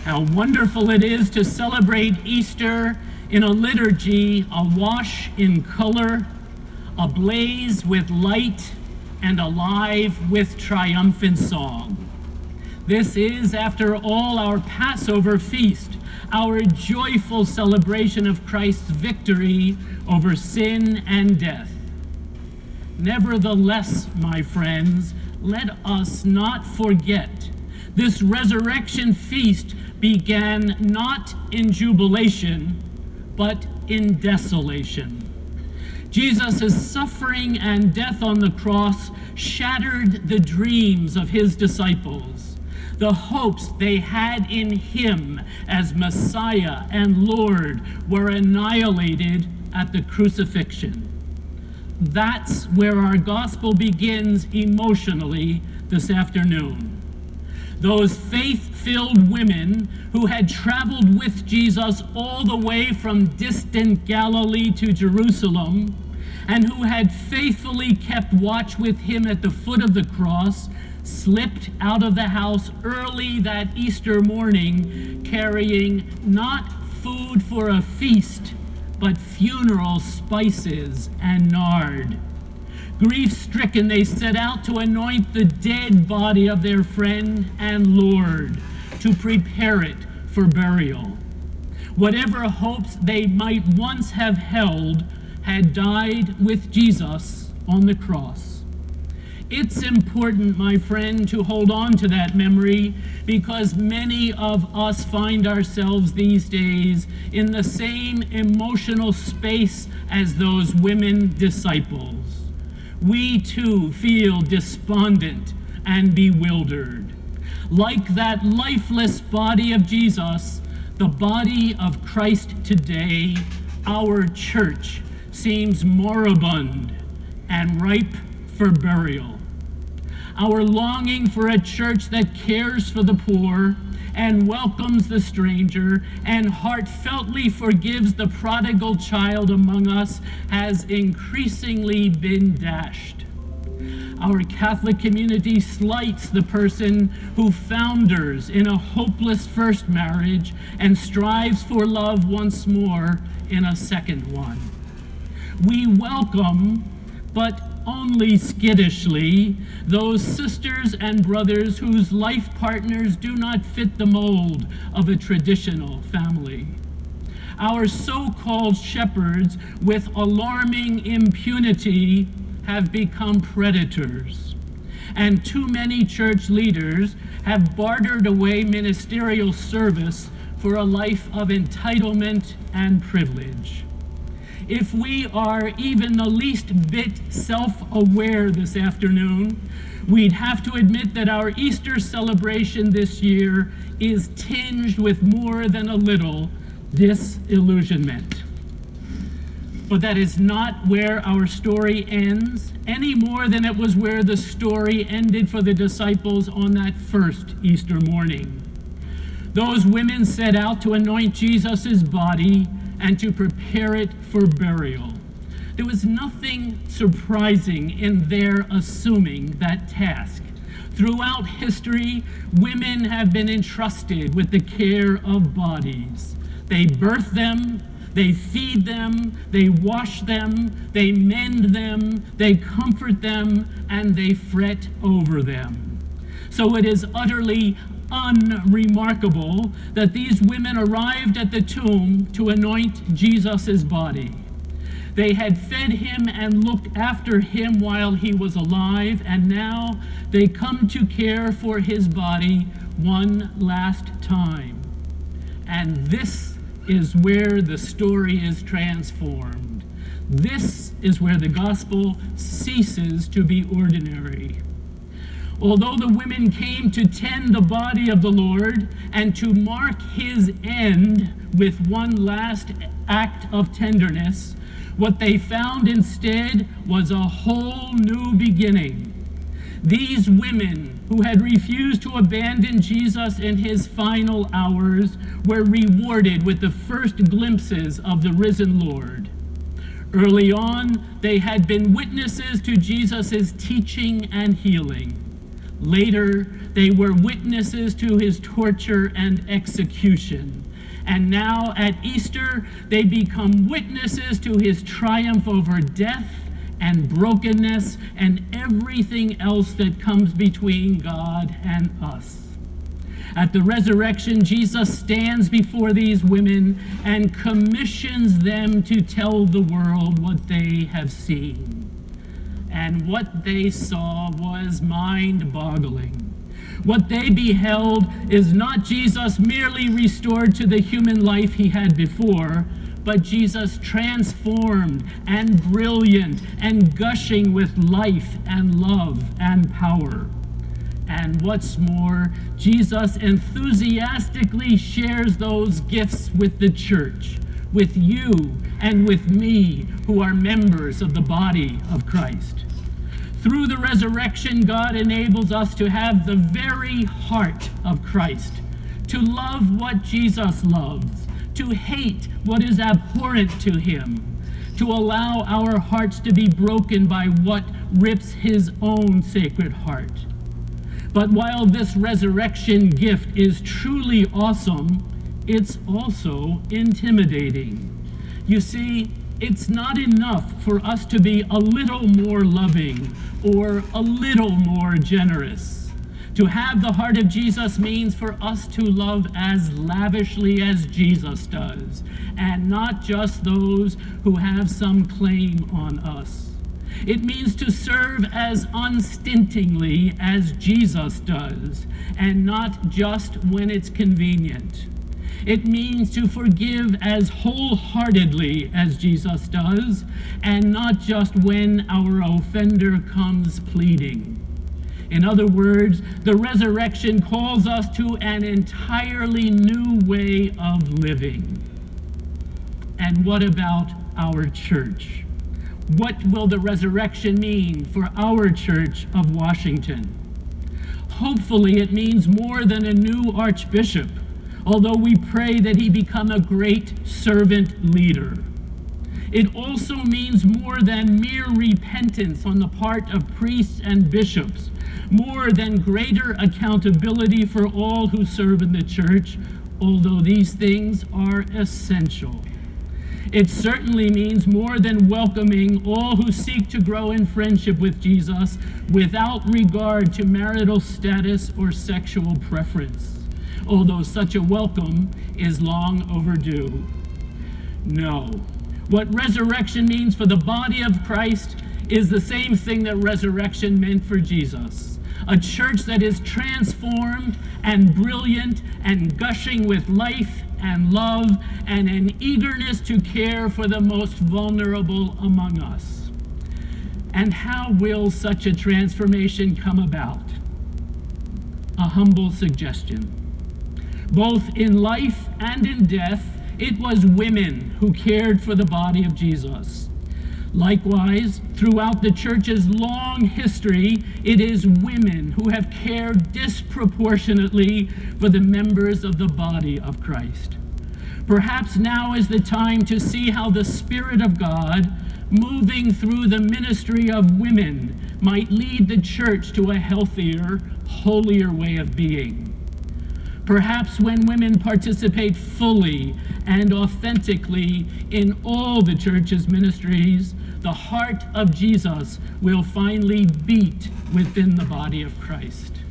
How wonderful it is to celebrate Easter in a liturgy awash in color, ablaze with light, and alive with triumphant song. This is, after all, our Passover feast, our joyful celebration of Christ's victory over sin and death. Nevertheless, my friends, let us not forget this resurrection feast began not in jubilation, but in desolation. Jesus' suffering and death on the cross shattered the dreams of his disciples. The hopes they had in him as Messiah and Lord were annihilated at the crucifixion. That's where our gospel begins emotionally this afternoon. Those faith-filled women who had traveled with Jesus all the way from distant Galilee to Jerusalem, and who had faithfully kept watch with him at the foot of the cross, slipped out of the house early that Easter morning, carrying not food for a feast, but funeral spices and nard. Grief-stricken, they set out to anoint the dead body of their friend and Lord, to prepare it for burial. Whatever hopes they might once have held had died with Jesus on the cross. It's important, my friend, to hold on to that memory, because many of us find ourselves these days in the same emotional space as those women disciples. We too feel despondent and bewildered. Like that lifeless body of Jesus, the body of Christ today, our church, seems moribund and ripe for burial. Our longing for a church that cares for the poor and welcomes the stranger and heartfeltly forgives the prodigal child among us has increasingly been dashed. Our Catholic community slights the person who founders in a hopeless first marriage and strives for love once more in a second one. We welcome, but only skittishly, those sisters and brothers whose life partners do not fit the mold of a traditional family. Our so-called shepherds, with alarming impunity, have become predators, and too many church leaders have bartered away ministerial service for a life of entitlement and privilege. If we are even the least bit self-aware this afternoon, we'd have to admit that our Easter celebration this year is tinged with more than a little disillusionment. But that is not where our story ends, any more than it was where the story ended for the disciples on that first Easter morning. Those women set out to anoint Jesus' body and to prepare it for burial. There was nothing surprising in their assuming that task. Throughout history, women have been entrusted with the care of bodies. They birth them, they feed them, they wash them, they mend them, they comfort them, and they fret over them. So it is utterly unremarkable that these women arrived at the tomb to anoint Jesus' body. They had fed him and looked after him while he was alive, and now they come to care for his body one last time. And this is where the story is transformed. This is where the gospel ceases to be ordinary. Although the women came to tend the body of the Lord and to mark his end with one last act of tenderness, what they found instead was a whole new beginning. These women who had refused to abandon Jesus in his final hours were rewarded with the first glimpses of the risen Lord. Early on, they had been witnesses to Jesus' teaching and healing. Later, they were witnesses to his torture and execution. And now at Easter, they become witnesses to his triumph over death and brokenness and everything else that comes between God and us. At the resurrection, Jesus stands before these women and commissions them to tell the world what they have seen. And what they saw was mind-boggling. What they beheld is not Jesus merely restored to the human life he had before, but Jesus transformed and brilliant and gushing with life and love and power. And what's more, Jesus enthusiastically shares those gifts with the church, with you and with me, who are members of the body of Christ. Through the resurrection, God enables us to have the very heart of Christ, to love what Jesus loves, to hate what is abhorrent to him, to allow our hearts to be broken by what rips his own sacred heart. But while this resurrection gift is truly awesome, it's also intimidating. You see, it's not enough for us to be a little more loving or a little more generous. To have the heart of Jesus means for us to love as lavishly as Jesus does, and not just those who have some claim on us. It means to serve as unstintingly as Jesus does, and not just when it's convenient. It means to forgive as wholeheartedly as Jesus does, and not just when our offender comes pleading. In other words, the resurrection calls us to an entirely new way of living. And what about our church? What will the resurrection mean for our Church of Washington? Hopefully it means more than a new archbishop, although we pray that he become a great servant leader. It also means more than mere repentance on the part of priests and bishops, more than greater accountability for all who serve in the church, although these things are essential. It certainly means more than welcoming all who seek to grow in friendship with Jesus without regard to marital status or sexual preference, although such a welcome is long overdue. No. What resurrection means for the body of Christ is the same thing that resurrection meant for Jesus. A church that is transformed and brilliant and gushing with life and love and an eagerness to care for the most vulnerable among us. And how will such a transformation come about? A humble suggestion. Both in life and in death, it was women who cared for the body of Jesus. Likewise, throughout the church's long history, it is women who have cared disproportionately for the members of the body of Christ. Perhaps now is the time to see how the Spirit of God, moving through the ministry of women, might lead the church to a healthier, holier way of being. Perhaps when women participate fully and authentically in all the church's ministries, the heart of Jesus will finally beat within the body of Christ.